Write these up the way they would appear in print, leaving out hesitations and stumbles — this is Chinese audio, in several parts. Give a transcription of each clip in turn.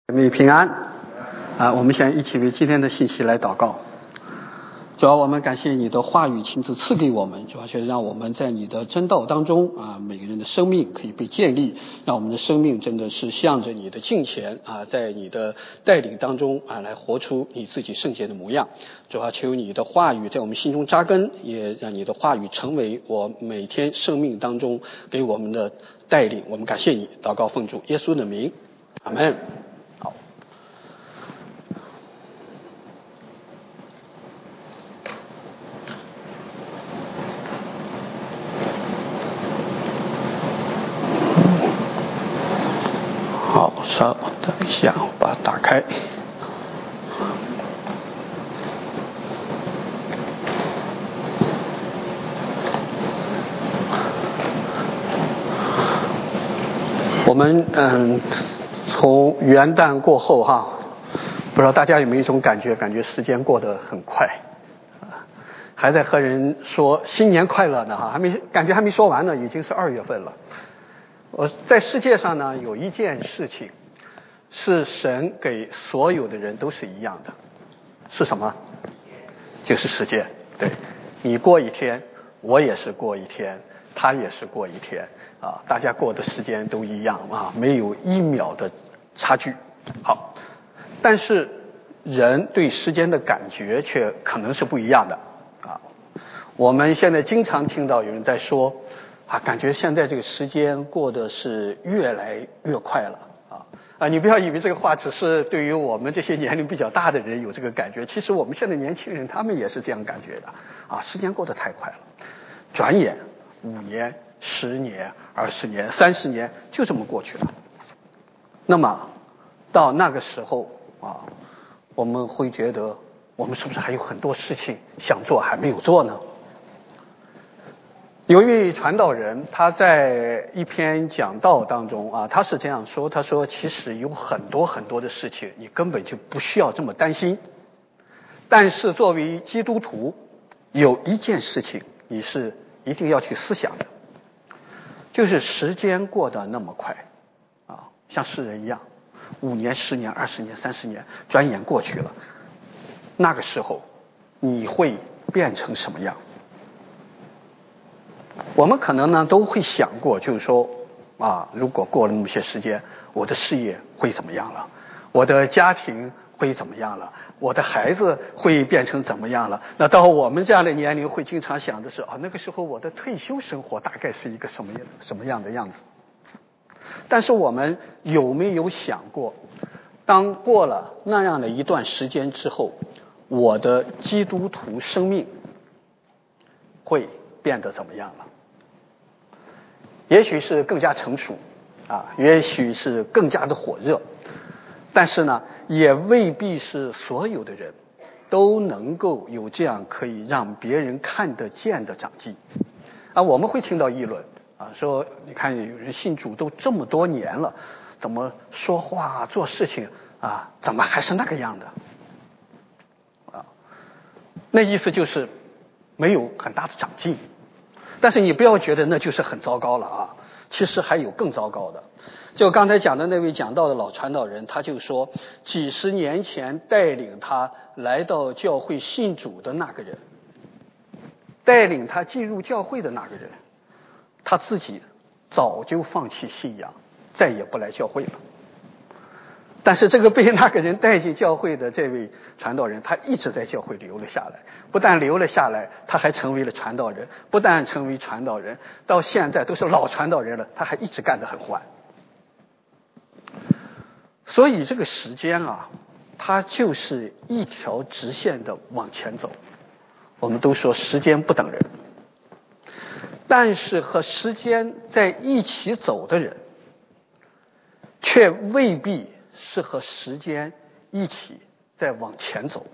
姊妹平安我们现在一起为今天的信息来祷告。主要我们感谢你的话语亲自赐给我们，主要是让我们在你的真道当中每个人的生命可以被建立，让我们的生命真的是向着你的敬虔在你的带领当中来活出你自己圣洁的模样。主要求你的话语在我们心中扎根，也让你的话语成为我每天生命当中给我们的带领。我们感谢你，祷告奉主耶稣的名，阿们。稍等一下，我把它打开。我们从元旦过后不知道大家有没有一种感觉时间过得很快还在和人说新年快乐呢感觉还没说完呢，已经是2月份了。我在世界上呢，有一件事情是神给所有的人都是一样的，是什么？就是时间。对，你过一天，我也是过一天，他也是过一天大家过的时间都一样没有1秒的差距。好，但是人对时间的感觉却可能是不一样的我们现在经常听到有人在说感觉现在这个时间过得是越来越快了你不要以为这个话只是对于我们这些年龄比较大的人有这个感觉，其实我们现在年轻人他们也是这样感觉的时间过得太快了，转眼5年、10年、20年、30年就这么过去了。那么到那个时候我们会觉得我们是不是还有很多事情想做还没有做呢？有一位传道人，他在一篇讲道当中他是这样说，他说其实有很多很多的事情你根本就不需要这么担心，但是作为基督徒有一件事情你是一定要去思想的，就是时间过得那么快像世人一样5年、10年、20年、30年转眼过去了，那个时候你会变成什么样？我们可能呢都会想过，就是说如果过了那么些时间，我的事业会怎么样了，我的家庭会怎么样了，我的孩子会变成怎么样了。那到我们这样的年龄会经常想的是那个时候我的退休生活大概是一个什么样的样子。但是我们有没有想过，当过了那样的一段时间之后，我的基督徒生命会变得怎么样了？也许是更加成熟也许是更加的火热，但是呢也未必是所有的人都能够有这样可以让别人看得见的长进我们会听到议论说你看有人信主都这么多年了，怎么说话做事情怎么还是那个样的那意思就是没有很大的长进。但是你不要觉得那就是很糟糕了其实还有更糟糕的。就刚才讲的那位讲道的老传道人，他就说几十年前带领他来到教会信主的那个人，带领他进入教会的那个人，他自己早就放弃信仰，再也不来教会了。但是这个被那个人带进教会的这位传道人，他一直在教会留了下来，不但留了下来，他还成为了传道人，不但成为传道人，到现在都是老传道人了，他还一直干得很欢。所以这个时间它就是一条直线的往前走。我们都说时间不等人，但是和时间在一起走的人，却未必是和时间一起在往前走。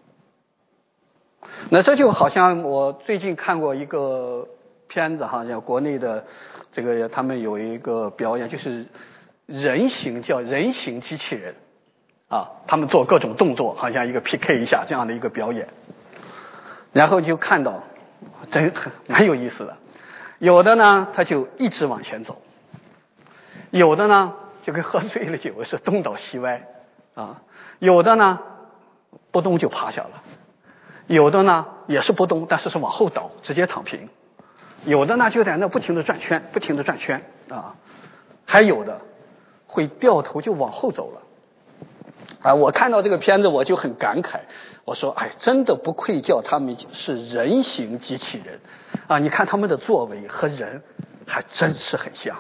那这就好像我最近看过一个片子像国内的这个他们有一个表演，就是叫人形机器人他们做各种动作，好像一个 PK 一下这样的一个表演，然后就看到真蛮有意思的。有的呢他就一直往前走，有的呢就跟喝醉了酒是东倒西歪啊，有的呢不动就趴下了，有的呢也是不动，但是是往后倒，直接躺平，有的呢就在那不停地转圈，不停地转圈啊，还有的会掉头就往后走了。啊，我看到这个片子我就很感慨，我说，哎，真的不愧叫他们是人形机器人啊！你看他们的作为和人还真是很像。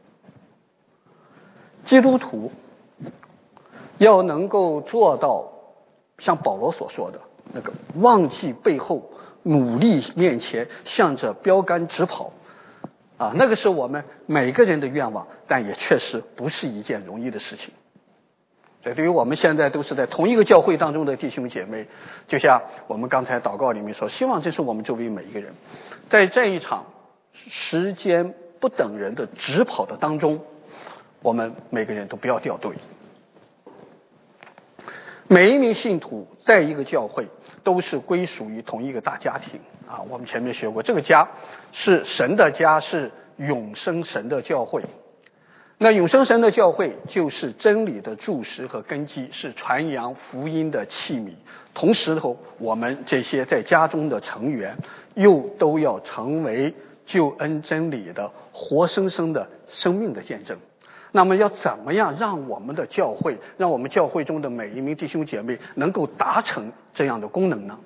基督徒要能够做到像保罗所说的那个忘记背后，努力面前，向着标杆直跑啊，那个是我们每个人的愿望，但也确实不是一件容易的事情。所以对于我们现在都是在同一个教会当中的弟兄姐妹，就像我们刚才祷告里面说，希望这是我们周围每一个人在这一场时间不等人的直跑的当中，我们每个人都不要掉队。每一名信徒在一个教会都是归属于同一个大家庭啊，我们前面学过，这个家是神的家，是永生神的教会。那永生神的教会就是真理的柱石和根基，是传扬福音的器皿。同时后，我们这些在家中的成员又都要成为救恩真理的活生生的生命的见证。那么要怎么样让我们的教会，让我们教会中的每一名弟兄姐妹能够达成这样的功能呢？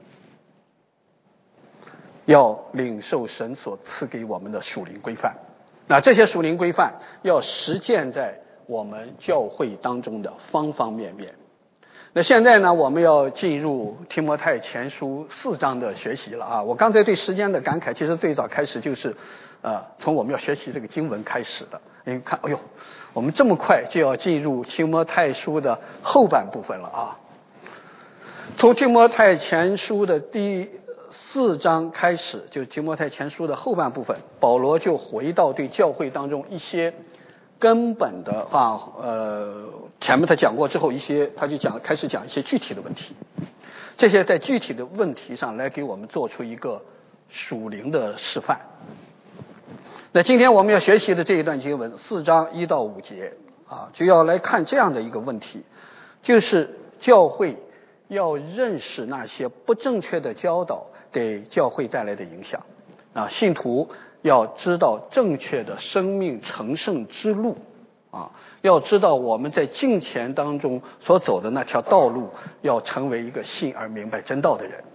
要领受神所赐给我们的属灵规范。那这些属灵规范要实践在我们教会当中的方方面面。那现在呢，我们要进入提摩太前书4章的学习了啊。我刚才对时间的感慨，其实最早开始就是从我们要学习这个经文开始的。因为看，哎呦，我们这么快就要进入提摩太书的后半部分了啊。从提摩太前书的第4章开始，就提摩太前书的后半部分，保罗就回到对教会当中一些根本的前面他讲过之后，他就开始讲一些具体的问题，这些在具体的问题上来给我们做出一个属灵的示范。那今天我们要学习的这一段经文4章1到5节啊，就要来看这样的一个问题，就是教会要认识那些不正确的教导给教会带来的影响啊，信徒要知道正确的生命成圣之路啊，要知道我们在敬虔当中所走的那条道路，要成为一个信而明白真道的人。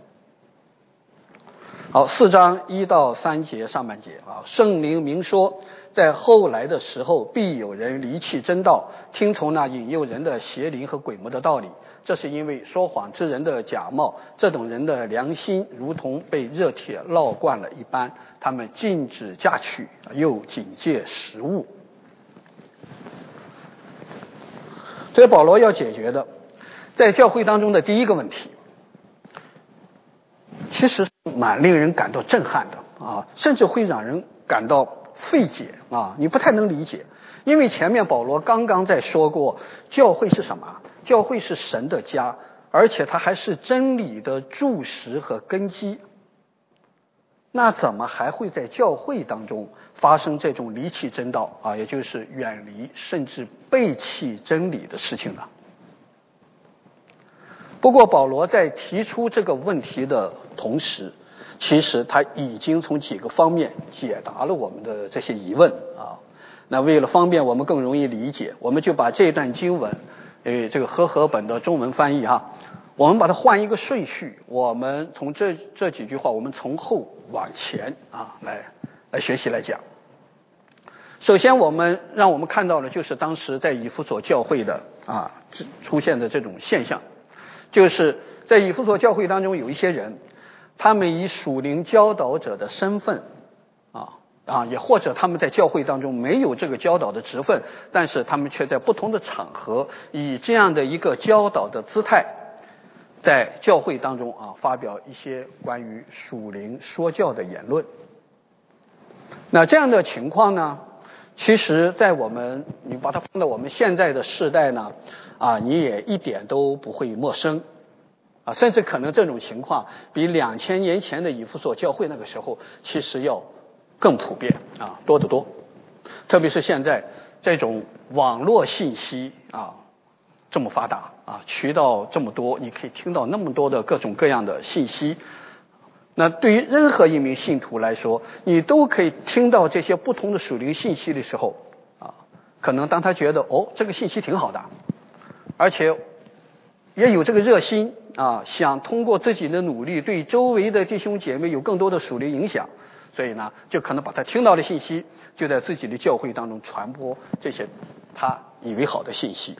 好，4章1到3节上半节啊，圣灵明说，在后来的时候必有人离弃真道，听从那引诱人的邪灵和鬼魔的道理，这是因为说谎之人的假冒，这等人的良心如同被热铁烙惯了一般，他们禁止嫁娶，又警戒食物。这是保罗要解决的在教会当中的第一个问题，其实蛮令人感到震撼的啊，甚至会让人感到费解啊，你不太能理解。因为前面保罗刚刚在说过，教会是什么？教会是神的家，而且它还是真理的柱石和根基。那怎么还会在教会当中发生这种离弃真道啊，也就是远离甚至背弃真理的事情呢？不过保罗在提出这个问题的同时，其实他已经从几个方面解答了我们的这些疑问啊。那为了方便我们更容易理解，我们就把这段经文这个和本的中文翻译我们把它换一个顺序，我们从这几句话，我们从后往前来学习来讲。首先让我们看到的就是当时在以弗所教会的出现的这种现象，就是在以弗所教会当中有一些人，他们以属灵教导者的身份也或者他们在教会当中没有这个教导的职分，但是他们却在不同的场合以这样的一个教导的姿态，在教会当中发表一些关于属灵说教的言论。那这样的情况呢，其实在你把它放到我们现在的世代呢你也一点都不会陌生甚至可能这种情况比2000年前的以弗所教会那个时候其实要更普遍多得多。特别是现在这种网络信息这么发达啊，渠道这么多，你可以听到那么多的各种各样的信息。那对于任何一名信徒来说，你都可以听到这些不同的属灵信息的时候啊，可能当他觉得这个信息挺好的，而且也有这个热心啊，想通过自己的努力对周围的弟兄姐妹有更多的属灵影响，所以呢，就可能把他听到的信息就在自己的教会当中传播这些他以为好的信息。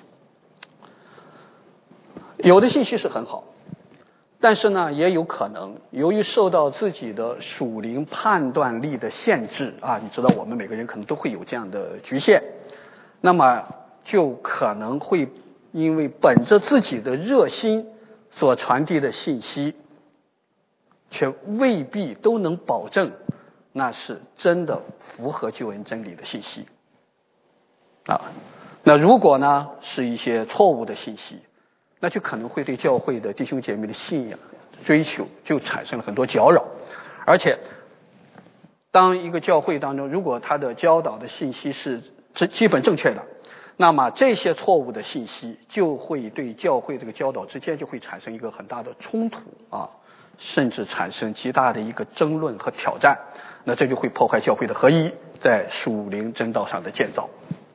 有的信息是很好，但是呢，也有可能由于受到自己的属灵判断力的限制啊，你知道我们每个人可能都会有这样的局限，那么就可能会因为本着自己的热心所传递的信息，却未必都能保证那是真的符合救恩真理的信息啊。那如果呢是一些错误的信息，那就可能会对教会的弟兄姐妹的信仰追求就产生了很多搅扰。而且当一个教会当中，如果他的教导的信息是基本正确的，那么这些错误的信息就会对教会这个教导之间就会产生一个很大的冲突啊，甚至产生极大的一个争论和挑战。那这就会破坏教会的合一，在属灵真道上的建造。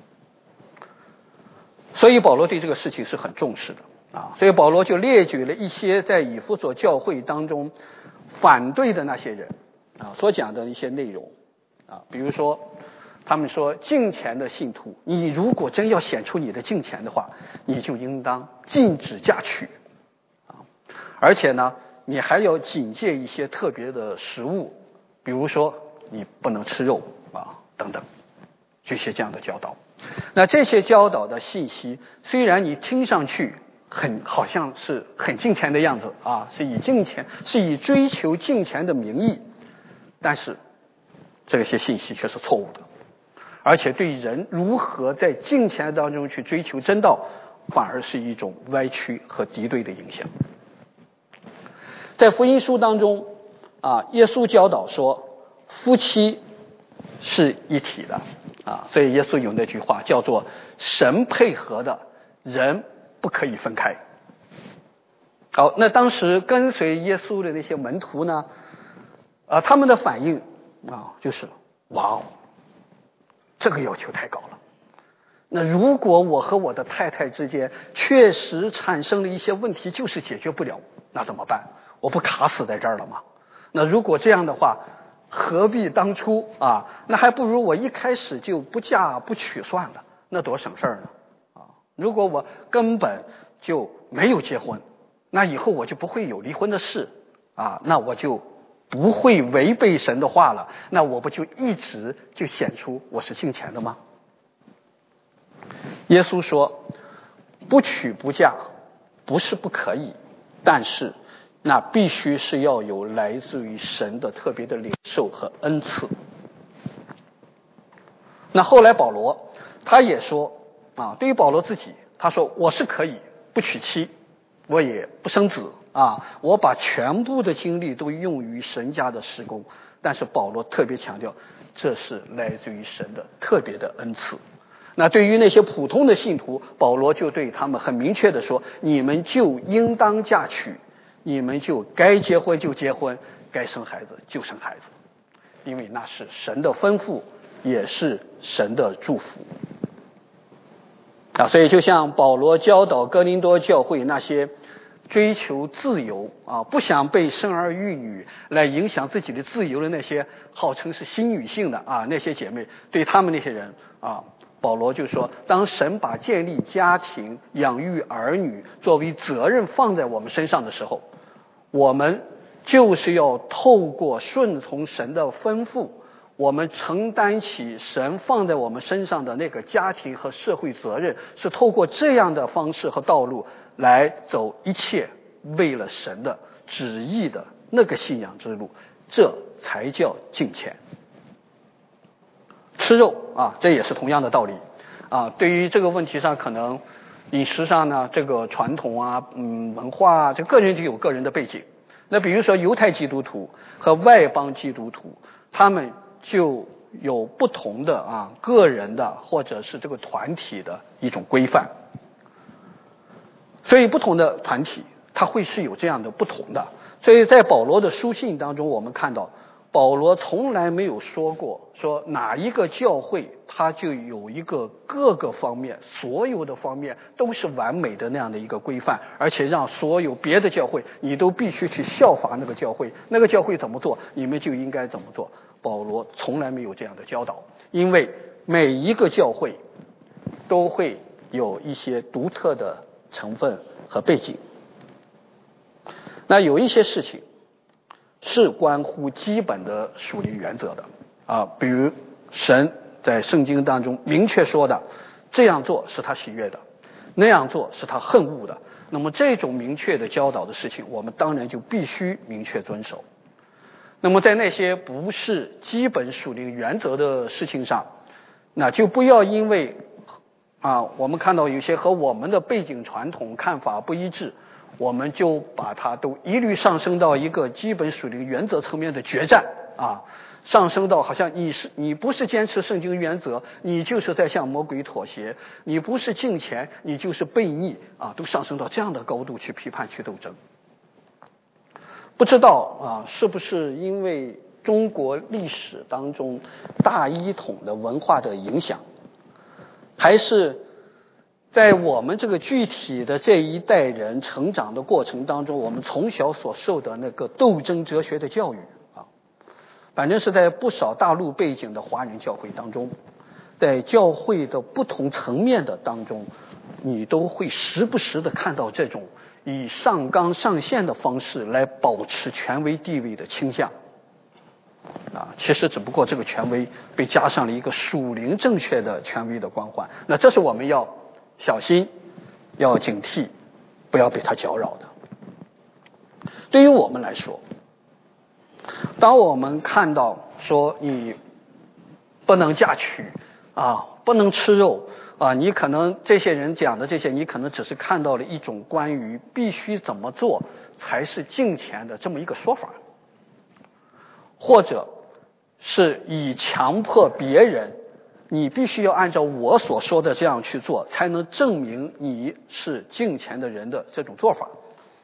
所以保罗对这个事情是很重视的啊，所以保罗就列举了一些在以弗所教会当中反对的那些人啊所讲的一些内容啊，比如说他们说敬虔的信徒，你如果真要显出你的敬虔的话，你就应当禁止嫁娶啊，而且呢，你还要警戒一些特别的食物，比如说你不能吃肉啊等等，这些这样的教导。那这些教导的信息，虽然你听上去好像是很敬虔的样子啊，是以追求敬虔的名义，但是这些信息却是错误的，而且对人如何在敬虔当中去追求真道，反而是一种歪曲和敌对的影响。在福音书当中啊，耶稣教导说夫妻是一体的啊，所以耶稣有那句话叫做神配合的人不可以分开。好，那当时跟随耶稣的那些门徒呢他们的反应啊就是哇哦，这个要求太高了。那如果我和我的太太之间确实产生了一些问题，就是解决不了，那怎么办？我不卡死在这儿了吗？那如果这样的话，何必当初啊？那还不如我一开始就不嫁不娶算了，那多省事儿呢啊！如果我根本就没有结婚，那以后我就不会有离婚的事啊，那我就不会违背神的话了，那我不就一直就显出我是敬虔的吗？耶稣说不娶不嫁不是不可以，但是那必须是要有来自于神的特别的领受和恩赐。那后来保罗他也说啊，对于保罗自己，他说我是可以不娶妻，我也不生子啊，我把全部的精力都用于神家的事工。但是保罗特别强调，这是来自于神的特别的恩赐。那对于那些普通的信徒，保罗就对他们很明确的说，你们就应当嫁娶，你们就该结婚就结婚，该生孩子就生孩子，因为那是神的吩咐，也是神的祝福啊。所以就像保罗教导哥林多教会那些追求自由啊，不想被生儿育女来影响自己的自由的那些号称是新女性的啊那些姐妹，对他们那些人啊，保罗就说，当神把建立家庭养育儿女作为责任放在我们身上的时候，我们就是要透过顺从神的吩咐，我们承担起神放在我们身上的那个家庭和社会责任，是透过这样的方式和道路来走一切为了神的旨意的那个信仰之路，这才叫敬虔。吃肉啊，这也是同样的道理啊。对于这个问题上，可能饮食上呢，这个传统啊，文化啊，这个人就有个人的背景。那比如说犹太基督徒和外邦基督徒，他们就有不同的个人的或者是这个团体的一种规范。 所以不同的团体它会是有这样的不同的。所以在保罗的书信当中，我们看到保罗从来没有说过说哪一个教会它就有一个各个方面所有的方面都是完美的那样的一个规范，而且让所有别的教会你都必须去效法那个教会，那个教会怎么做你们就应该怎么做。保罗从来没有这样的教导，因为每一个教会都会有一些独特的成分和背景。那有一些事情是关乎基本的属灵原则的比如神在圣经当中明确说的，这样做是他喜悦的，那样做是他恨恶的。那么这种明确的教导的事情，我们当然就必须明确遵守。那么在那些不是基本属灵原则的事情上，那就不要因为我们看到有些和我们的背景传统看法不一致，我们就把它都一律上升到一个基本属灵原则层面的决战上升到好像你不是坚持圣经原则，你就是在向魔鬼妥协，你不是敬虔，你就是悖逆都上升到这样的高度去批判去斗争。不知道是不是因为中国历史当中大一统的文化的影响，还是在我们这个具体的这一代人成长的过程当中，我们从小所受的那个斗争哲学的教育反正是在不少大陆背景的华人教会当中，在教会的不同层面的当中，你都会时不时的看到这种以上纲上线的方式来保持权威地位的倾向其实只不过这个权威被加上了一个属灵正确的权威的光环，那这是我们要小心要警惕不要被它搅扰的。对于我们来说，当我们看到说你不能嫁娶不能吃肉你可能这些人讲的这些，你可能只是看到了一种关于必须怎么做才是敬虔的这么一个说法，或者是以强迫别人你必须要按照我所说的这样去做才能证明你是敬虔的人的这种做法。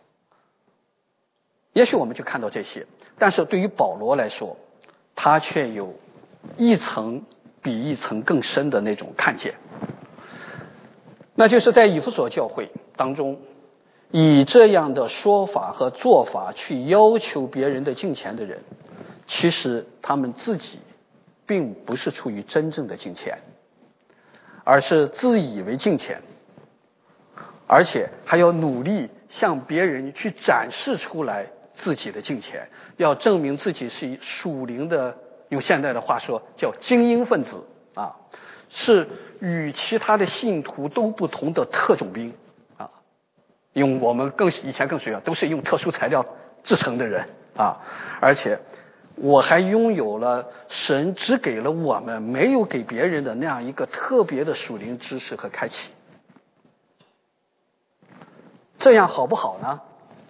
也许我们就看到这些，但是对于保罗来说，他却有一层比一层更深的那种看见，那就是在以弗所教会当中，以这样的说法和做法去要求别人的敬虔的人，其实他们自己并不是出于真正的敬虔，而是自以为敬虔，而且还要努力向别人去展示出来自己的敬虔，要证明自己是属灵的，用现代的话说叫精英分子是与其他的信徒都不同的特种兵用我们以前更学都是用特殊材料制成的人而且我还拥有了神只给了我们没有给别人的那样一个特别的属灵知识和开启。这样好不好呢？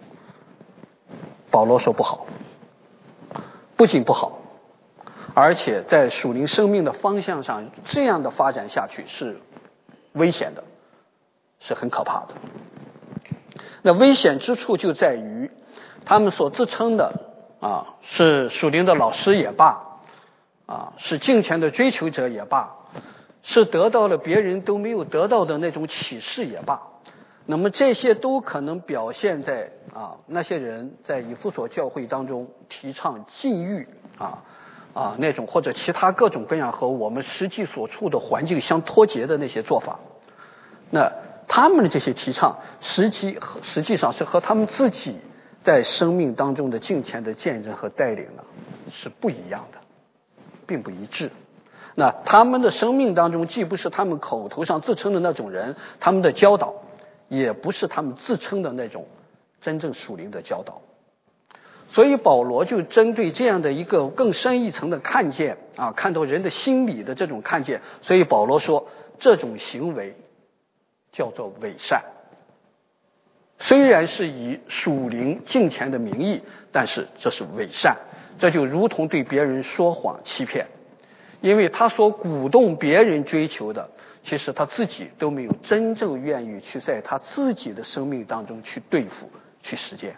保罗说不好，不仅不好，而且在属灵生命的方向上这样的发展下去是危险的，是很可怕的。那危险之处就在于他们所自称的是属灵的老师也罢是敬虔的追求者也罢，是得到了别人都没有得到的那种启示也罢，那么这些都可能表现在那些人在以弗所教会当中提倡禁欲那种或者其他各种各样和我们实际所处的环境相脱节的那些做法。那他们的这些提倡实际上是和他们自己在生命当中的敬虔的见证和带领呢是不一样的，并不一致。那他们的生命当中既不是他们口头上自称的那种人，他们的教导也不是他们自称的那种真正属灵的教导。所以保罗就针对这样的一个更深一层的看见看到人的心理的这种看见，所以保罗说这种行为叫做伪善。虽然是以属灵敬虔的名义，但是这是伪善，这就如同对别人说谎欺骗。 因为他所鼓动别人追求的，其实他自己都没有真正愿意去在他自己的生命当中去对付、去实践。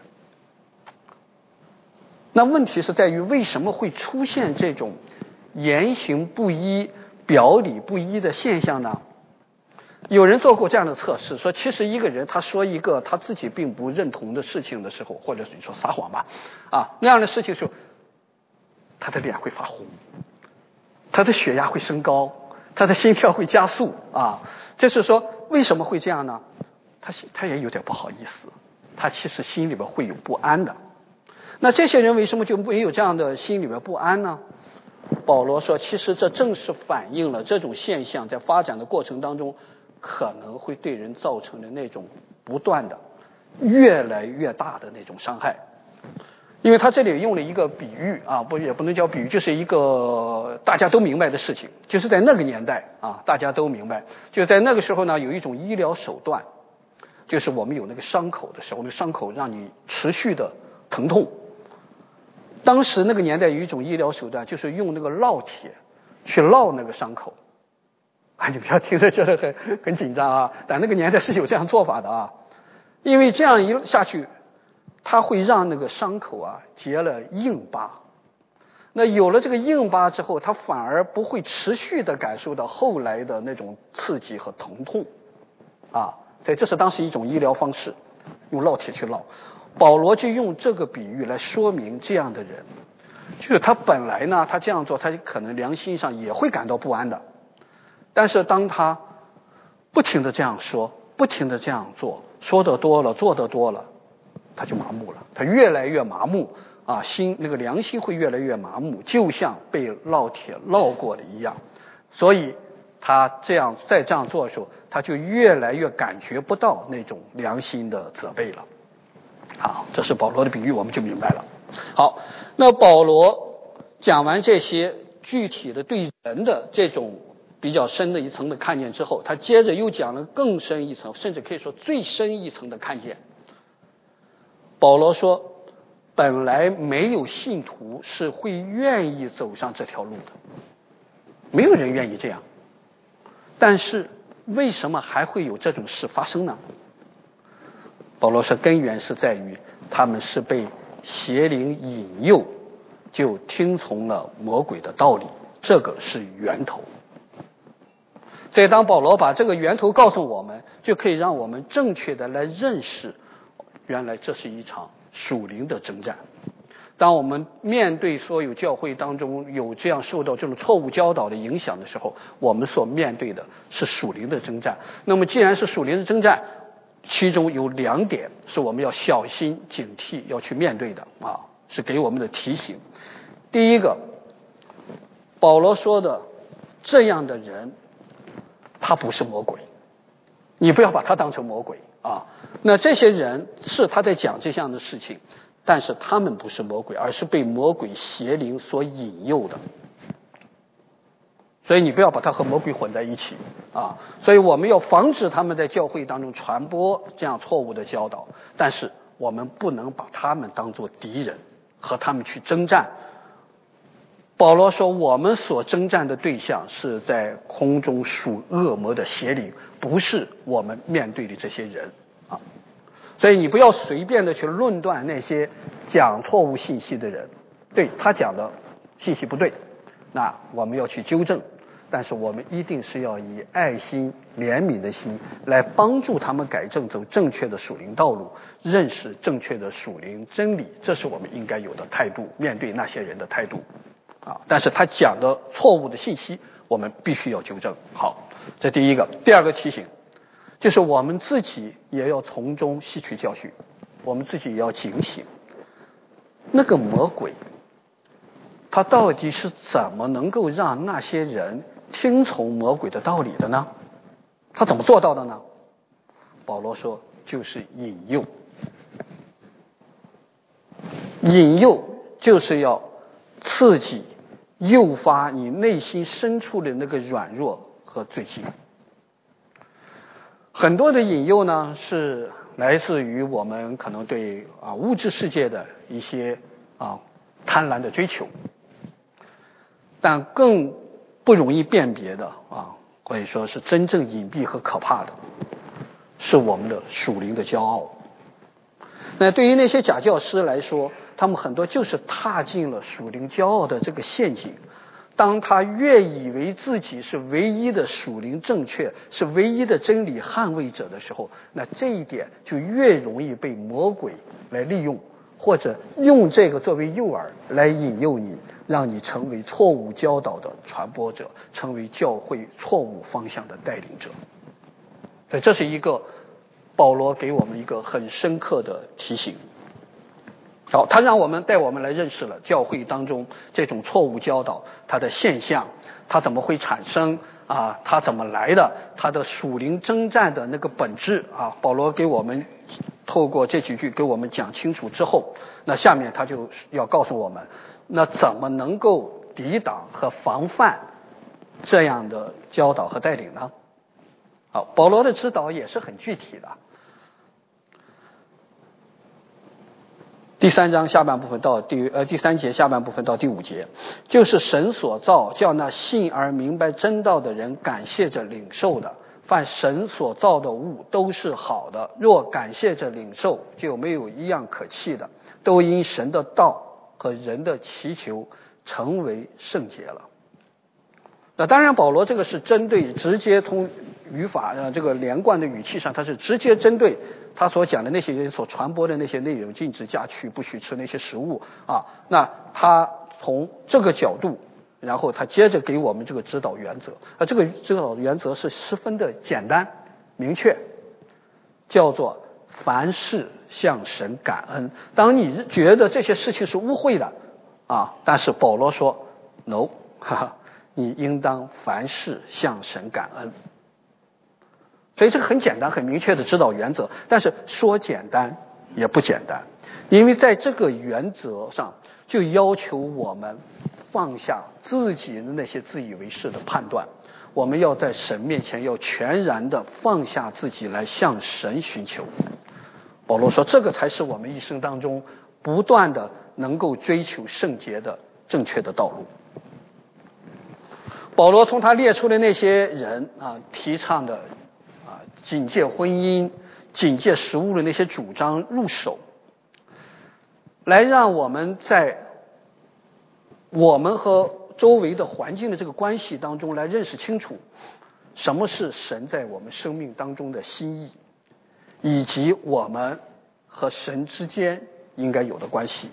那问题是在于，为什么会出现这种言行不一、表里不一的现象呢？有人做过这样的测试，说其实一个人他说一个他自己并不认同的事情的时候，或者你说撒谎吧，那样的事情的时候，他的脸会发红，他的血压会升高，他的心跳会加速就是说为什么会这样呢？他也有点不好意思，他其实心里边会有不安的。那这些人为什么就没有这样的心里边不安呢？保罗说，其实这正是反映了这种现象在发展的过程当中可能会对人造成的那种不断的越来越大的那种伤害。因为他这里用了一个比喻也不能叫比喻，就是一个大家都明白的事情，就是在那个年代大家都明白，就在那个时候呢，有一种医疗手段，就是我们有那个伤口的时候，那个伤口让你持续的疼痛。当时那个年代有一种医疗手段，就是用那个烙铁去烙那个伤口。你不要听着觉得很紧张但那个年代是有这样做法的因为这样一下去，它会让那个伤口结了硬疤。那有了这个硬疤之后，它反而不会持续的感受到后来的那种刺激和疼痛所以这是当时一种医疗方式，用烙铁去烙。保罗就用这个比喻来说明这样的人，就是他本来呢，他这样做，他可能良心上也会感到不安的，但是当他不停的这样说，不停的这样做，说的多了，做的多了，他就麻木了，他越来越麻木那个良心会越来越麻木，就像被烙铁烙过的一样。所以他再这样做的时候，他就越来越感觉不到那种良心的责备了。好，这是保罗的比喻，我们就明白了。好，那保罗讲完这些具体的对人的这种比较深的一层的看见之后，他接着又讲了更深一层，甚至可以说最深一层的看见。保罗说，本来没有信徒是会愿意走上这条路的，没有人愿意这样，但是为什么还会有这种事发生呢？保罗说，根源是在于他们是被邪灵引诱，就听从了魔鬼的道理，这个是源头。所以当保罗把这个源头告诉我们，就可以让我们正确的来认识，原来这是一场属灵的征战。当我们面对所有教会当中有这样受到这种错误教导的影响的时候，我们所面对的是属灵的征战。那么既然是属灵的征战，其中有2点是我们要小心警惕要去面对的是给我们的提醒。第一个，保罗说的这样的人他不是魔鬼，你不要把他当成魔鬼那这些人是他在讲这样的事情，但是他们不是魔鬼，而是被魔鬼邪灵所引诱的。所以你不要把它和魔鬼混在一起所以我们要防止他们在教会当中传播这样错误的教导，但是我们不能把他们当作敌人和他们去征战。保罗说，我们所征战的对象是在空中属恶魔的邪灵，不是我们面对的这些人所以你不要随便的去论断那些讲错误信息的人，对，他讲的信息不对，那我们要去纠正，但是我们一定是要以爱心怜悯的心来帮助他们改正，走正确的属灵道路，认识正确的属灵真理，这是我们应该有的态度，面对那些人的态度但是他讲的错误的信息我们必须要纠正。好，这第一个。第二个提醒就是我们自己也要从中吸取教训，我们自己也要警醒。那个魔鬼他到底是怎么能够让那些人听从魔鬼的道理的呢？他怎么做到的呢？保罗说，就是引诱。引诱就是要刺激诱发你内心深处的那个软弱和罪性。很多的引诱呢是来自于我们可能对物质世界的一些贪婪的追求，但更不容易辨别的或者说是真正隐蔽和可怕的，是我们的属灵的骄傲。那对于那些假教师来说，他们很多就是踏进了属灵骄傲的这个陷阱。当他越以为自己是唯一的属灵正确，是唯一的真理捍卫者的时候，那这一点就越容易被魔鬼来利用，或者用这个作为诱饵来引诱你，让你成为错误教导的传播者，成为教会错误方向的带领者。所以这是一个保罗给我们一个很深刻的提醒。好，他带我们来认识了教会当中这种错误教导它的现象，它怎么会产生它怎么来的，它的属灵征战的那个本质保罗给我们透过这几句给我们讲清楚之后，那下面他就要告诉我们，那怎么能够抵挡和防范这样的教导和带领呢？好，保罗的指导也是很具体的。第3节下半部分到第5节，就是神所造，叫那信而明白真道的人感谢着领受的。凡神所造的物都是好的，若感谢着领受，就没有一样可弃的，都因神的道和人的祈求成为圣洁了。那当然保罗这个是针对直接从语法这个连贯的语气上，他是直接针对他所讲的那些人所传播的那些内容，禁止嫁娶，不许吃那些食物那他从这个角度，然后他接着给我们这个指导原则。这个指导原则是十分的简单明确，叫做凡事向神感恩。当你觉得这些事情是污秽的但是保罗说 no， 你应当凡事向神感恩。所以这个很简单很明确的指导原则，但是说简单也不简单，因为在这个原则上就要求我们放下自己的那些自以为是的判断，我们要在神面前要全然的放下自己来向神寻求。保罗说这个才是我们一生当中不断的能够追求圣洁的正确的道路。保罗从他列出的那些人提倡的警戒婚姻、警戒食物的那些主张入手，来让我们在我们和周围的环境的这个关系当中来认识清楚什么是神在我们生命当中的心意，以及我们和神之间应该有的关系。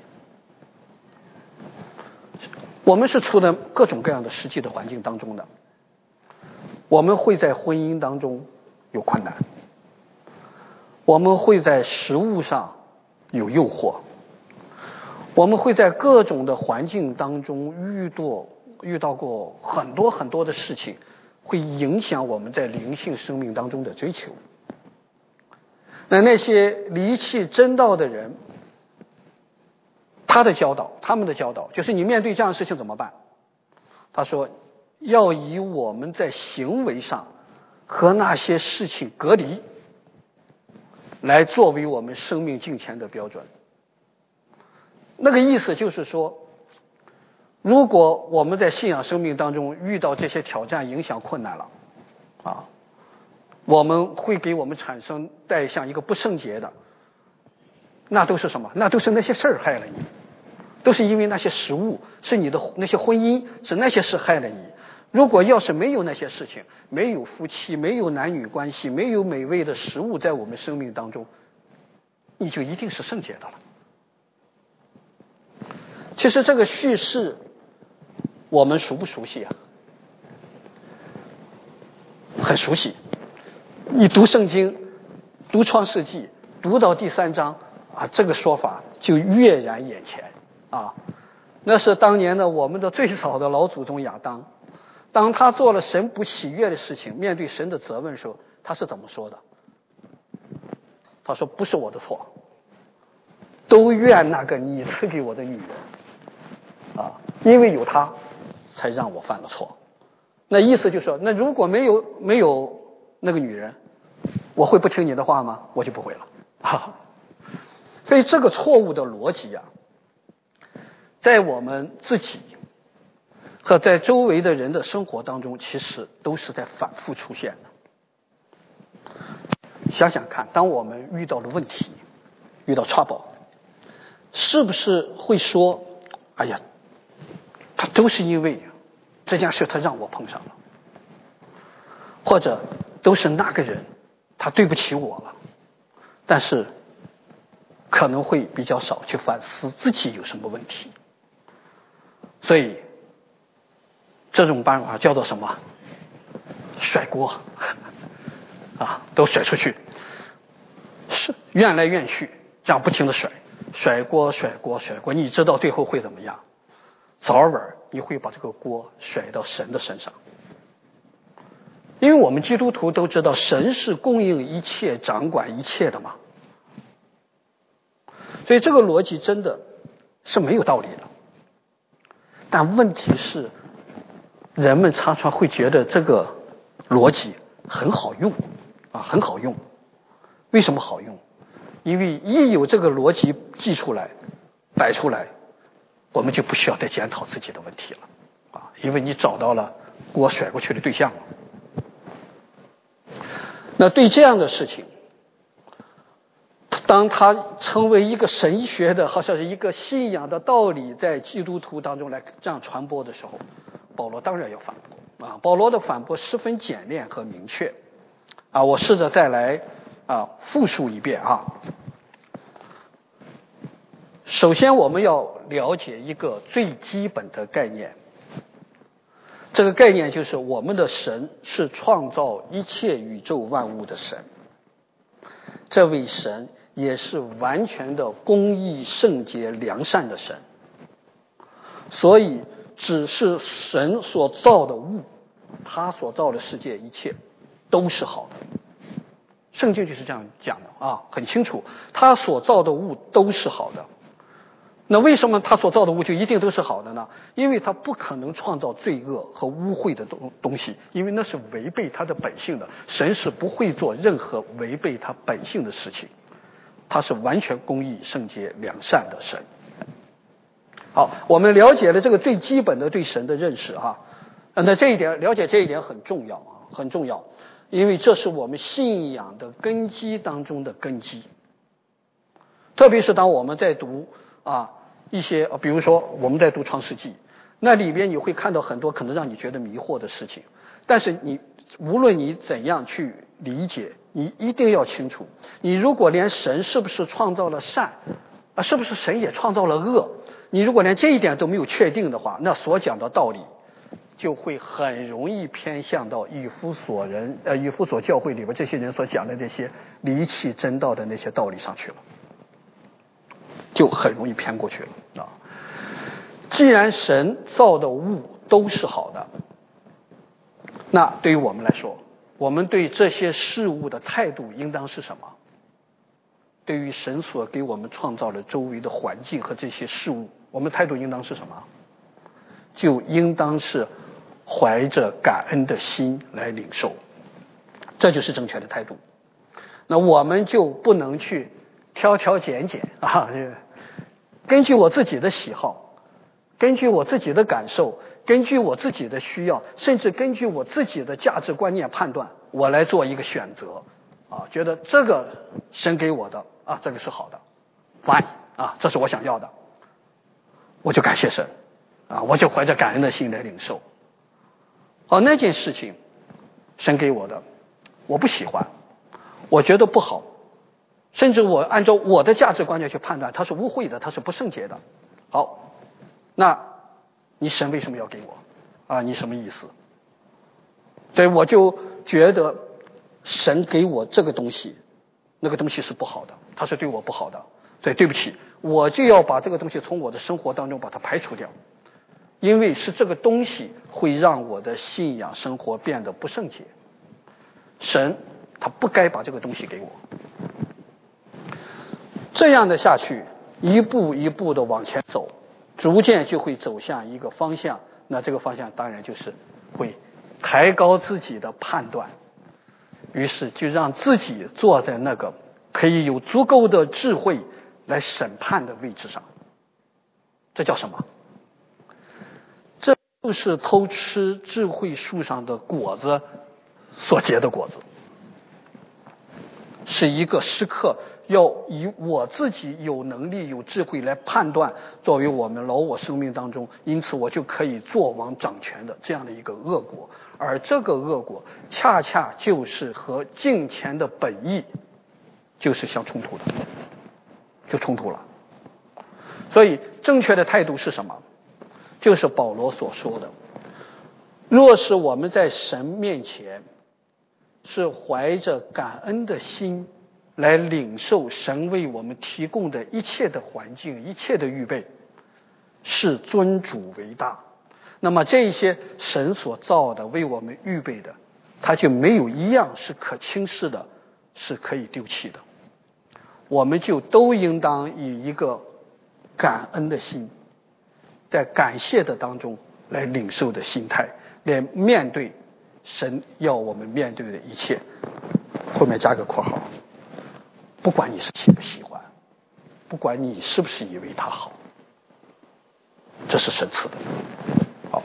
我们是处在各种各样的实际的环境当中的，我们会在婚姻当中有困难，我们会在食物上有诱惑，我们会在各种的环境当中遇到过很多很多的事情，会影响我们在灵性生命当中的追求。那些离弃真道的人，他们的教导就是你面对这样的事情怎么办？他说要以我们在行为上和那些事情隔离，来作为我们生命敬虔的标准。那个意思就是说，如果我们在信仰生命当中遇到这些挑战、影响、困难了我们会给我们产生带向一个不圣洁的，那都是什么？那都是那些事儿害了你，都是因为那些食物，是你的那些婚姻，是那些事害了你。如果要是没有那些事情，没有夫妻，没有男女关系，没有美味的食物在我们生命当中，你就一定是圣洁的了。其实这个叙事我们熟不熟悉很熟悉。你读圣经，读创世纪，读到第3章这个说法就跃然眼前那是当年的我们的最早的老祖宗亚当，当他做了神不喜悦的事情，面对神的责问的时候，他是怎么说的？他说不是我的错，都怨那个你赐给我的女人因为有她才让我犯了错。那意思就是说，那如果没有那个女人，我会不听你的话吗？我就不会了所以这个错误的逻辑在我们自己和在周围的人的生活当中，其实都是在反复出现的。想想看，当我们遇到了问题，遇到 trouble， 是不是会说，哎呀，他都是因为这件事他让我碰上了，或者都是那个人他对不起我了，但是可能会比较少去反思自己有什么问题。所以这种办法叫做什么？甩锅啊，都甩出去，是怨来怨去，这样不停的甩锅，你知道最后会怎么样？早晚你会把这个锅甩到神的身上。因为我们基督徒都知道，神是供应一切、掌管一切的嘛，所以这个逻辑真的是没有道理的。但问题是，人们常常会觉得这个逻辑很好用啊，很好用。为什么好用？因为一有这个逻辑记出来、摆出来，我们就不需要再检讨自己的问题了啊，因为你找到了锅甩过去的对象了。那对这样的事情，当它成为一个神学的，好像是一个信仰的道理，在基督徒当中来这样传播的时候，保罗当然要反驳啊。保罗的反驳十分简练和明确啊。我试着再来复述一遍啊。首先，我们要了解一个最基本的概念，这个概念就是我们的神是创造一切宇宙万物的神，这位神也是完全的公义、圣洁、良善的神，所以只是神所造的物，他所造的世界一切都是好的。圣经就是这样讲的啊，很清楚，他所造的物都是好的。那为什么他所造的物就一定都是好的呢？因为他不可能创造罪恶和污秽的东西，因为那是违背他的本性的。神是不会做任何违背他本性的事情，他是完全公义、圣洁、良善的神。好，我们了解了这个最基本的对神的认识啊，那这一点了解这一点很重要啊，很重要，因为这是我们信仰的根基当中的根基。特别是当我们在读一些比如说我们在读创世纪，那里边你会看到很多可能让你觉得迷惑的事情，但是你无论你怎样去理解，你一定要清楚，你如果连神是不是创造了善是不是神也创造了恶，你如果连这一点都没有确定的话，那所讲的道理就会很容易偏向到以弗所教会里边这些人所讲的这些离弃真道的那些道理上去了，就很容易偏过去了啊。既然神造的物都是好的，那对于我们来说，我们对这些事物的态度应当是什么？对于神所给我们创造的周围的环境和这些事物，我们态度应当是什么？就应当是怀着感恩的心来领受，这就是正确的态度。那我们就不能去挑挑拣拣根据我自己的喜好，根据我自己的感受，根据我自己的需要，甚至根据我自己的价值观念判断，我来做一个选择觉得这个神给我的这个是好的 fine 这是我想要的，我就感谢神我就怀着感恩的心来领受。那件事情神给我的我不喜欢，我觉得不好，甚至我按照我的价值观念去判断它是污秽的，它是不圣洁的。好，那你神为什么要给我你什么意思？所以我就觉得神给我这个东西，那个东西是不好的，它是对我不好的，所以对不起，我就要把这个东西从我的生活当中把它排除掉，因为是这个东西会让我的信仰生活变得不圣洁，神他不该把这个东西给我。这样的下去，一步一步的往前走，逐渐就会走向一个方向，那这个方向当然就是会抬高自己的判断，于是就让自己坐在那个可以有足够的智慧来审判的位置上。这叫什么？这就是偷吃智慧树上的果子所结的果子，是一个时刻要以我自己有能力有智慧来判断作为我们老我生命当中，因此我就可以做王掌权的这样的一个恶果，而这个恶果恰恰就是和敬虔的本意就是相冲突的，就冲突了。所以正确的态度是什么？就是保罗所说的，若是我们在神面前是怀着感恩的心来领受神为我们提供的一切的环境，一切的预备，是尊主为大，那么这些神所造的为我们预备的，它就没有一样是可轻视的，是可以丢弃的。我们就都应当以一个感恩的心，在感谢的当中来领受的心态来面对神要我们面对的一切。后面加个括号，不管你是喜不喜欢，不管你是不是以为他好，这是神赐的。好，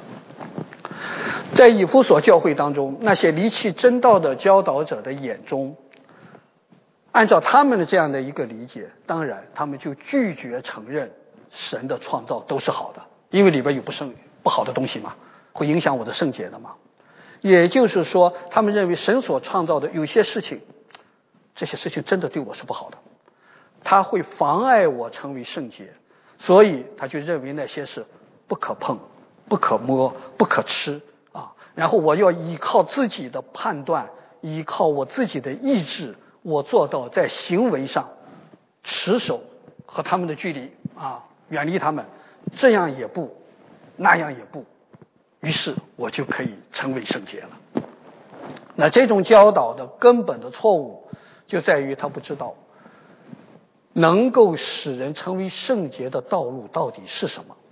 在以弗所教会当中，那些离弃真道的教导者的眼中，按照他们的这样的一个理解，当然他们就拒绝承认神的创造都是好的，因为里边有不好的东西嘛，会影响我的圣洁的嘛。也就是说，他们认为神所创造的有些事情，这些事情真的对我是不好的，它会妨碍我成为圣洁，所以他就认为那些是不可碰、不可摸、不可吃啊。然后我要依靠自己的判断，依靠我自己的意志，我做到在行为上持守和他们的距离啊，远离他们，这样也不，那样也不，于是我就可以成为圣洁了。那这种教导的根本的错误就在于他不知道能够使人成为圣洁的道路到底是什么。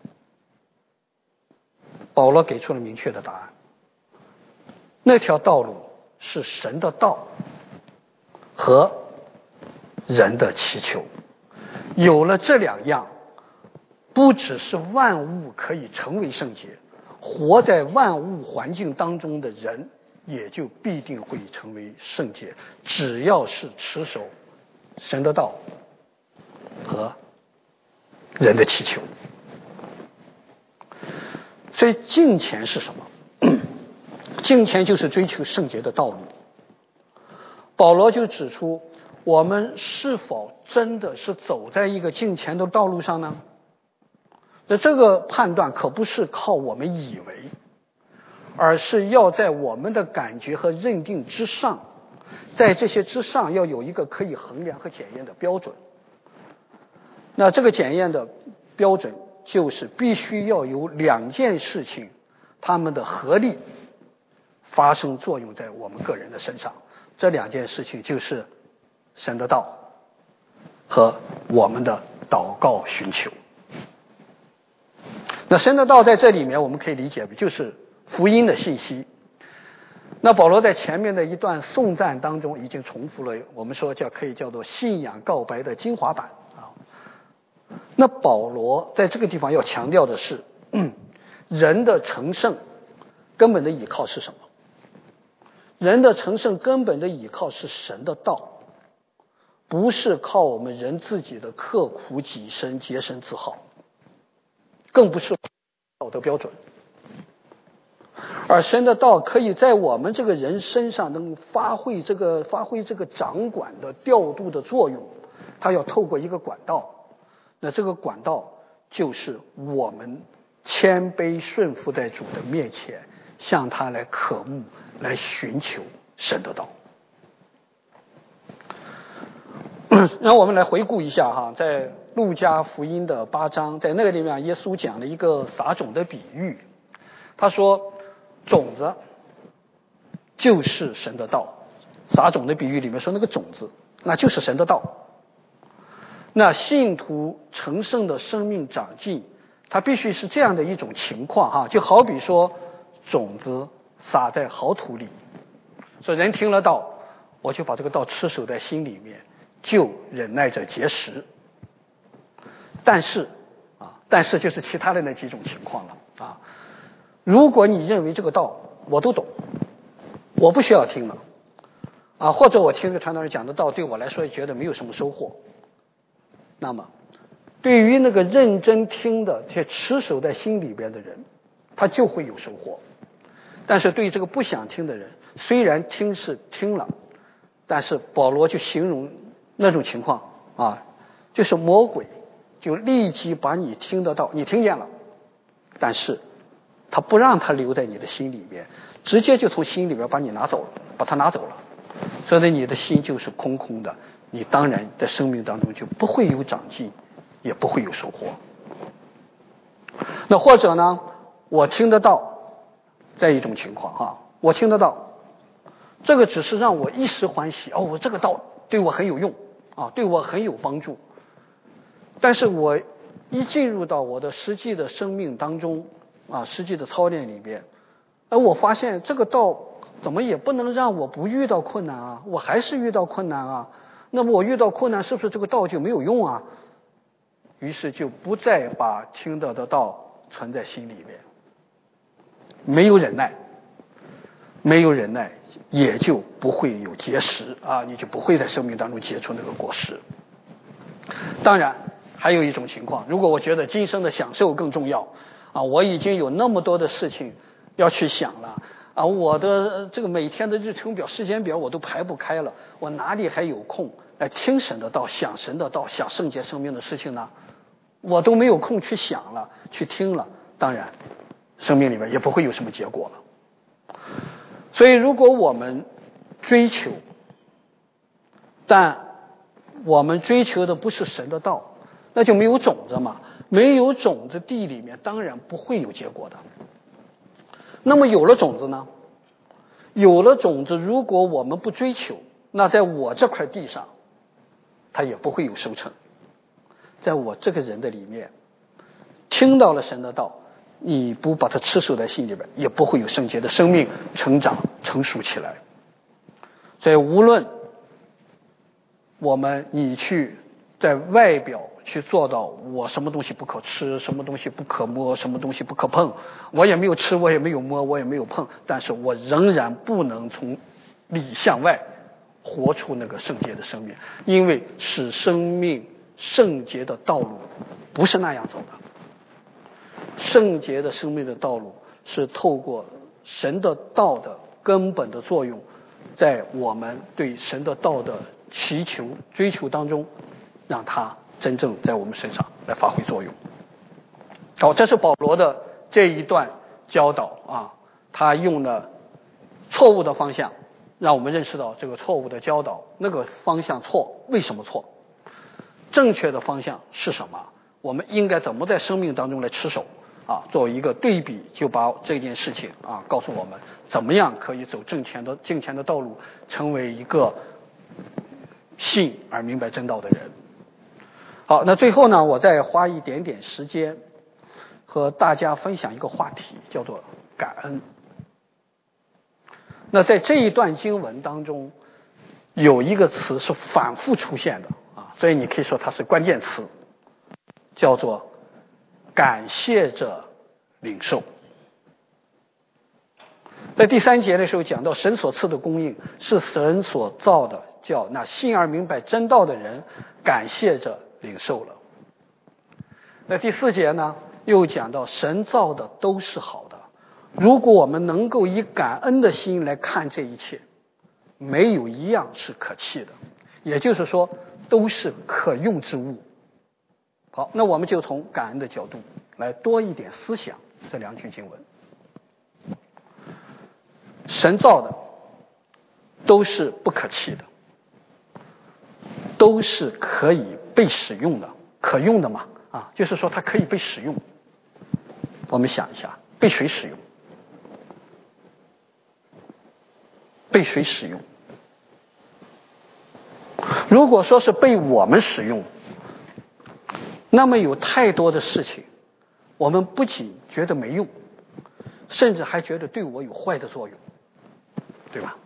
保罗给出了明确的答案，那条道路是神的道和人的祈求，有了这两样，不只是万物可以成为圣洁，活在万物环境当中的人也就必定会成为圣洁，只要是持守神的道和人的祈求。所以敬虔是什么？敬虔就是追求圣洁的道路。保罗就指出，我们是否真的是走在一个敬虔的道路上呢？那这个判断可不是靠我们以为，而是要在我们的感觉和认定之上，在这些之上要有一个可以衡量和检验的标准。那这个检验的标准就是必须要有两件事情，它们的合力发生作用在我们个人的身上。这两件事情就是神的道和我们的祷告寻求。那神的道在这里面我们可以理解就是福音的信息。那保罗在前面的一段颂赞当中已经重复了，我们说可以叫做信仰告白的精华版啊。那保罗在这个地方要强调的是，人的成圣根本的依靠是什么？人的成圣根本的依靠是神的道，不是靠我们人自己的刻苦己身洁身自好，更不是道德标准。而神的道可以在我们这个人身上能发挥这个掌管的调度的作用，它要透过一个管道，那这个管道就是我们谦卑顺服在主的面前，向他来渴慕，来寻求神的道。让我们来回顾一下哈，在路加福音的8章，在那个里面耶稣讲了一个撒种的比喻。他说种子就是神的道，撒种的比喻里面说那个种子那就是神的道。那信徒成圣的生命长进，它必须是这样的一种情况哈，就好比说种子撒在好土里，说人听了道，我就把这个道持守在心里面，就忍耐着结实。但是就是其他的那几种情况了啊。 如果你认为这个道我都懂，我不需要听了啊，或者我听这个传道人讲的道对我来说也觉得没有什么收获，那么对于那个认真听的且持守在心里边的人，他就会有收获。但是对于这个不想听的人，虽然听是听了，但是保罗就形容那种情况啊，就是魔鬼就立即把你听得到，你听见了，但是他不让他留在你的心里边，直接就从心里边把你拿走了，把他拿走了，所以你的心就是空空的，你当然在生命当中就不会有长进，也不会有收获。那或者呢，我听得到，再一种情况哈，我听得到，这个只是让我一时欢喜，我这个道对我很有用啊，对我很有帮助。但是我一进入到我的实际的生命当中啊，实际的操练里边，我发现这个道怎么也不能让我不遇到困难啊，我还是遇到困难啊。那么我遇到困难，是不是这个道就没有用啊？于是就不再把听到的道存在心里面，没有忍耐，没有忍耐，也就不会有结实啊，你就不会在生命当中结出那个果实。当然，还有一种情况，如果我觉得今生的享受更重要啊，我已经有那么多的事情要去想了啊，我的这个每天的日程表、时间表我都排不开了，我哪里还有空来听神的道、想神的道、想圣洁生命的事情呢？我都没有空去想了，去听了，当然生命里面也不会有什么结果了。所以如果我们追求，但我们追求的不是神的道，那就没有种子嘛，没有种子，地里面当然不会有结果的。那么有了种子呢？有了种子，如果我们不追求，那在我这块地上它也不会有收成。在我这个人的里面，听到了神的道，你不把它持守在心里边，也不会有圣洁的生命成长成熟起来。所以无论你去在外表去做到我什么东西不可吃，什么东西不可摸，什么东西不可碰，我也没有吃，我也没有摸，我也没有碰，但是我仍然不能从里向外活出那个圣洁的生命，因为使生命圣洁的道路不是那样走的。圣洁的生命的道路是透过神的道的根本的作用，在我们对神的道的祈求追求当中，让它真正在我们身上来发挥作用。好，这是保罗的这一段教导啊，他用了错误的方向让我们认识到这个错误的教导，那个方向错，为什么错？正确的方向是什么？我们应该怎么在生命当中来持守啊？作为一个对比，就把这件事情啊告诉我们，怎么样可以走敬虔的道路，成为一个信而明白真道的人。好，那最后呢，我再花一点点时间和大家分享一个话题，叫做感恩。那在这一段经文当中，有一个词是反复出现的啊，所以你可以说它是关键词，叫做感谢着领受。在第3节的时候讲到神所赐的供应是神所造的，叫那信而明白真道的人感谢着领受了。那第4节呢，又讲到神造的都是好的，如果我们能够以感恩的心来看这一切，没有一样是可弃的，也就是说都是可用之物。好，那我们就从感恩的角度来多一点思想这2句经文。神造的都是不可弃的，都是可以被使用的，可用的嘛啊，就是说它可以被使用。我们想一下，被谁使用？被谁使用？如果说是被我们使用，那么有太多的事情我们不仅觉得没用，甚至还觉得对我有坏的作用，对吧？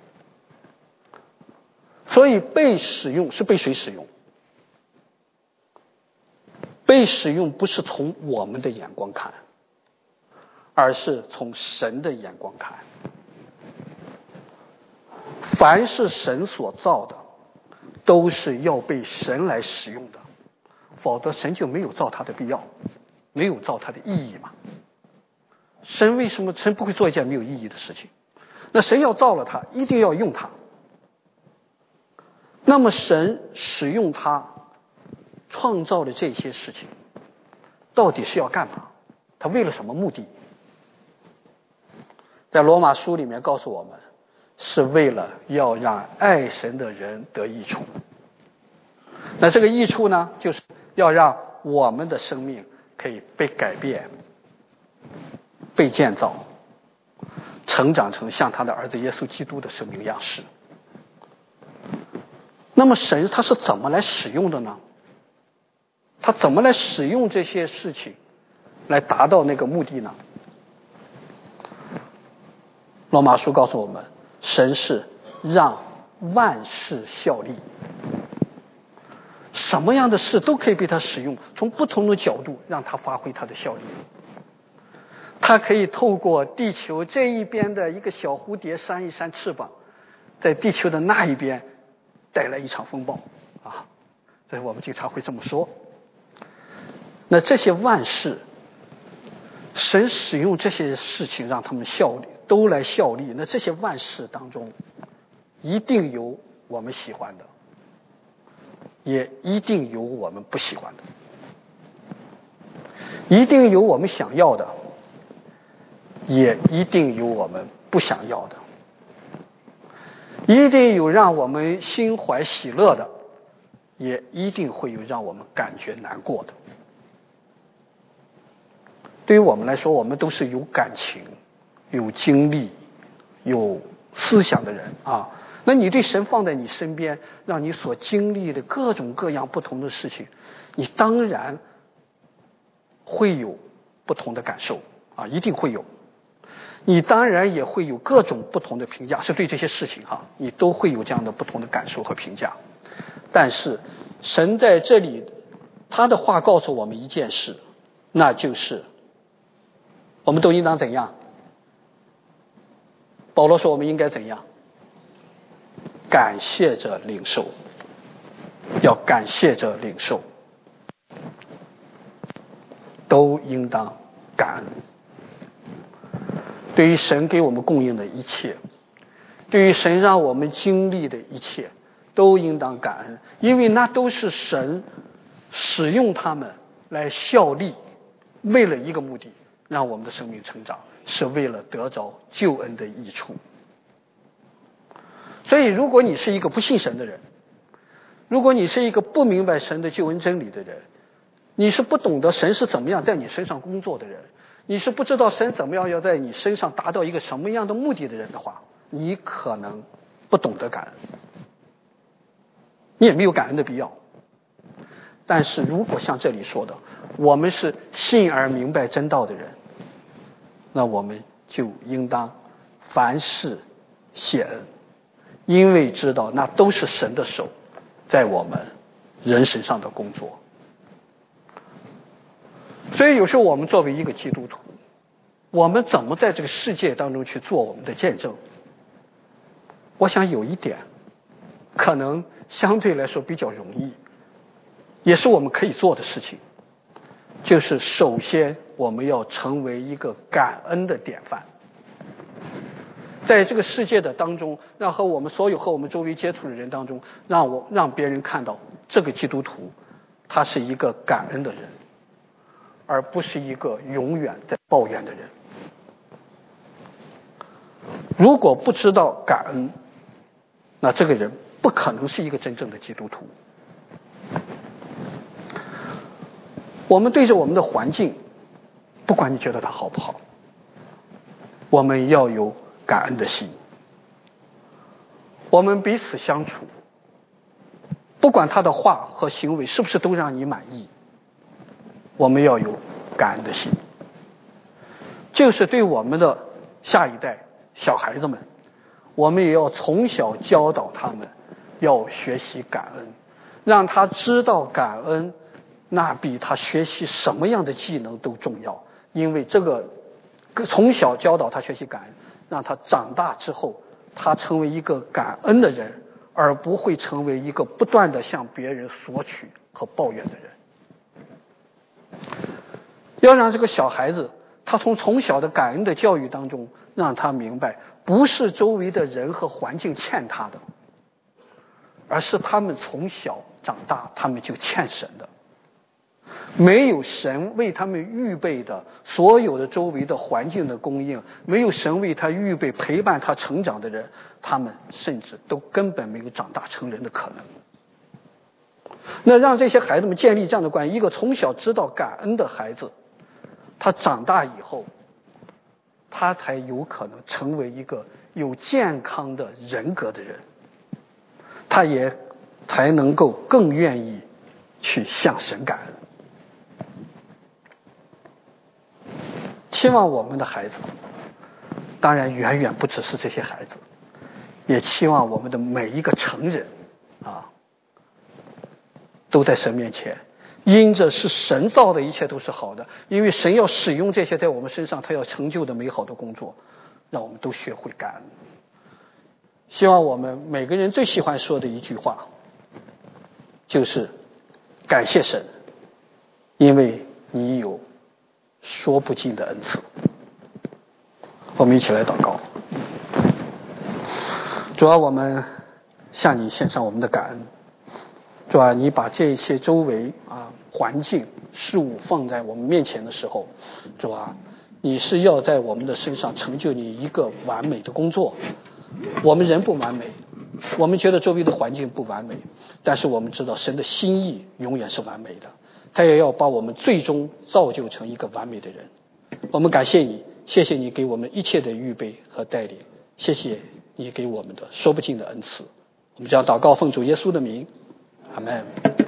所以被使用是被谁使用？被使用不是从我们的眼光看， 而是从神的眼光看。凡是神所造的，都是要被神来使用的，否则神就没有造它的必要，没有造它的意义嘛。神为什么神不会做一件没有意义的事情？那神要造了它，一定要用它。那么神使用它创造的这些事情，到底是要干嘛？他为了什么目的？在罗马书里面告诉我们，是为了要让爱神的人得益处。那这个益处呢，就是要让我们的生命可以被改变，被建造，成长成像他的儿子耶稣基督的生命样式。那么神他是怎么来使用的呢？他怎么来使用这些事情来达到那个目的呢？罗马书告诉我们，神是让万事效力，什么样的事都可以被他使用，从不同的角度让他发挥他的效力。他可以透过地球这一边的一个小蝴蝶扇一扇翅膀，在地球的那一边带来一场风暴啊，这我们经常会这么说。那这些万事，神使用这些事情让他们效力，都来效力。那这些万事当中，一定有我们喜欢的，也一定有我们不喜欢的，一定有我们想要的，也一定有我们不想要的，一定有让我们心怀喜乐的，也一定会有让我们感觉难过的。对于我们来说，我们都是有感情、有经历、有思想的人啊。那你对神放在你身边，让你所经历的各种各样不同的事情，你当然会有不同的感受啊，一定会有。你当然也会有各种不同的评价，是对这些事情哈，你都会有这样的不同的感受和评价。但是神在这里，他的话告诉我们一件事，那就是我们都应当怎样？保罗说我们应该怎样？感谢着领受，要感谢着领受，都应当感恩。对于神给我们供应的一切，对于神让我们经历的一切，都应当感恩，因为那都是神使用他们来效力，为了一个目的，让我们的生命成长，是为了得着救恩的益处。所以如果你是一个不信神的人，如果你是一个不明白神的救恩真理的人，你是不懂得神是怎么样在你身上工作的人，你是不知道神怎么样要在你身上达到一个什么样的目的的人的话，你可能不懂得感恩，你也没有感恩的必要。但是如果像这里说的，我们是信而明白真道的人，那我们就应当凡事谢恩，因为知道那都是神的手在我们人身上的工作。所以有时候我们作为一个基督徒，我们怎么在这个世界当中去做我们的见证？我想有一点可能相对来说比较容易，也是我们可以做的事情，就是首先我们要成为一个感恩的典范。在这个世界的当中，让和我们所有和我们周围接触的人当中，让别人看到这个基督徒他是一个感恩的人，而不是一个永远在抱怨的人。如果不知道感恩，那这个人不可能是一个真正的基督徒。我们对着我们的环境，不管你觉得它好不好，我们要有感恩的心。我们彼此相处，不管他的话和行为是不是都让你满意，我们要有感恩的心。就是对我们的下一代小孩子们，我们也要从小教导他们要学习感恩，让他知道感恩那比他学习什么样的技能都重要。因为这个从小教导他学习感恩，让他长大之后他成为一个感恩的人，而不会成为一个不断的向别人索取和抱怨的人。要让这个小孩子他从小的感恩的教育当中让他明白，不是周围的人和环境欠他的，而是他们从小长大他们就欠神的。没有神为他们预备的所有的周围的环境的供应，没有神为他预备陪伴他成长的人，他们甚至都根本没有长大成人的可能。那让这些孩子们建立这样的关系，一个从小知道感恩的孩子，他长大以后他才有可能成为一个有健康的人格的人，他也才能够更愿意去向神感恩。期望我们的孩子，当然远远不只是这些孩子，也期望我们的每一个成人都在神面前，因着是神造的一切都是好的，因为神要使用这些在我们身上他要成就的美好的工作，让我们都学会感恩。希望我们每个人最喜欢说的一句话就是感谢神，因为你有说不尽的恩赐。我们一起来祷告。主啊，我们向你献上我们的感恩。主啊，你把这些周围环境事物放在我们面前的时候，主啊，你是要在我们的身上成就你一个完美的工作。我们人不完美，我们觉得周围的环境不完美，但是我们知道神的心意永远是完美的，他也要把我们最终造就成一个完美的人。我们感谢你，谢谢你给我们一切的预备和带领，谢谢你给我们的说不尽的恩赐。我们将祷告奉主耶稣的名，阿们。